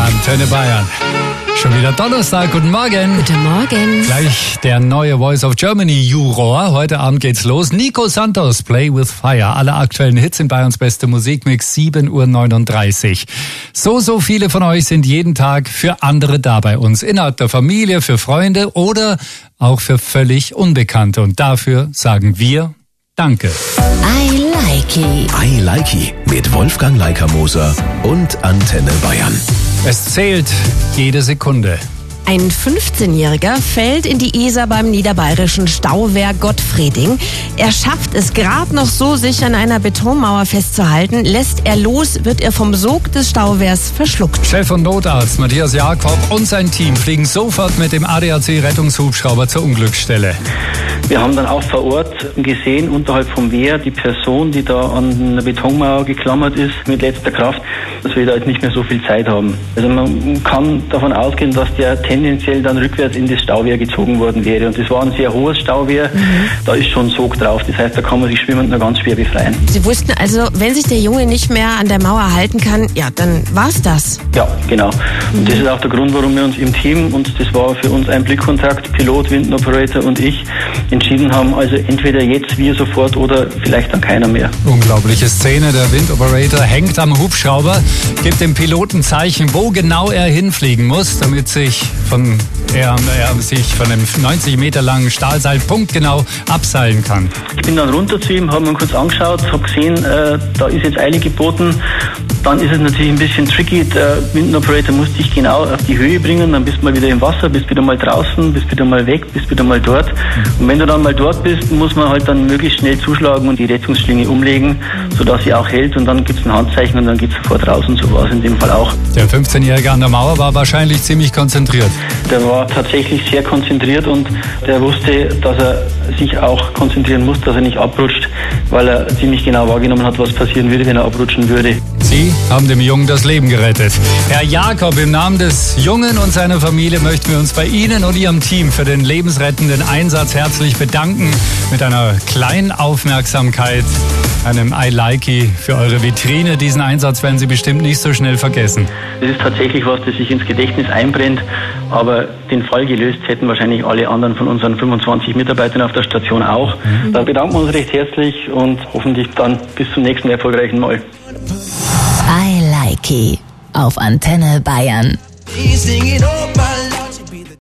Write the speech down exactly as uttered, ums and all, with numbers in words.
Antenne Bayern. Schon wieder Donnerstag, guten Morgen. Guten Morgen. Gleich der neue Voice of Germany Juror. Heute Abend geht's los. Nico Santos, Play with Fire. Alle aktuellen Hits in Bayerns beste Musikmix, sieben Uhr neununddreißig. So, so viele von euch sind jeden Tag für andere da bei uns. Innerhalb der Familie, für Freunde oder auch für völlig Unbekannte. Und dafür sagen wir Danke. I like it. I like it mit Wolfgang Leikamoser und Antenne Bayern. Es zählt jede Sekunde. Ein fünfzehnjähriger fällt in die Isar beim niederbayerischen Stauwehr Gottfrieding. Er schafft es gerade noch so, sich an einer Betonmauer festzuhalten. Lässt er los, wird er vom Sog des Stauwehrs verschluckt. Chef und Notarzt Matthias Jakob und sein Team fliegen sofort mit dem A D A C-Rettungshubschrauber zur Unglücksstelle. Wir haben dann auch vor Ort gesehen, unterhalb vom Wehr, die Person, die da an einer Betonmauer geklammert ist, mit letzter Kraft, dass wir da jetzt nicht mehr so viel Zeit haben. Also man kann davon ausgehen, dass der tendenziell dann rückwärts in das Stauwehr gezogen worden wäre. Und das war ein sehr hohes Stauwehr, mhm. Da ist schon Sog drauf. Das heißt, da kann man sich schwimmend nur ganz schwer befreien. Sie wussten also, wenn sich der Junge nicht mehr an der Mauer halten kann, ja, dann war's das. Ja, genau. Und das ist auch der Grund, warum wir uns im Team, und das war für uns ein Blickkontakt, Pilot, Windoperator und ich, entschieden haben, also entweder jetzt wir sofort oder vielleicht dann keiner mehr. Unglaubliche Szene, der Windoperator hängt am Hubschrauber, gibt dem Piloten Zeichen, wo genau er hinfliegen muss, damit sich von er, er sich von einem neunzig Meter langen Stahlseil punktgenau abseilen kann. Ich bin dann runter zu ihm, habe mir kurz angeschaut, habe gesehen, äh, da ist jetzt Eile geboten. Dann ist es natürlich ein bisschen tricky. Der Windoperator muss dich genau auf die Höhe bringen, dann bist du mal wieder im Wasser, bist wieder mal draußen, bist wieder mal weg, bist wieder mal dort. Und wenn du dann mal dort bist, muss man halt dann möglichst schnell zuschlagen und die Rettungsschlinge umlegen, sodass sie auch hält, und dann gibt es ein Handzeichen und dann geht es sofort raus, und so war es in dem Fall auch. Der fünfzehnjährige an der Mauer war wahrscheinlich ziemlich konzentriert. Der war tatsächlich sehr konzentriert und der wusste, dass er sich auch konzentrieren muss, dass er nicht abrutscht, weil er ziemlich genau wahrgenommen hat, was passieren würde, wenn er abrutschen würde. Sie haben dem Jungen das Leben gerettet. Herr Jakob, im Namen des Jungen und seiner Familie möchten wir uns bei Ihnen und Ihrem Team für den lebensrettenden Einsatz herzlich bedanken. Mit einer kleinen Aufmerksamkeit, einem I like it für eure Vitrine. Diesen Einsatz werden Sie bestimmt nicht so schnell vergessen. Das ist tatsächlich was, das sich ins Gedächtnis einbrennt, aber den Fall gelöst hätten wahrscheinlich alle anderen von unseren fünfundzwanzig Mitarbeitern auf der Station auch. Mhm. Da bedanken wir uns recht herzlich und hoffentlich dann bis zum nächsten erfolgreichen Mal. I like it auf Antenne Bayern.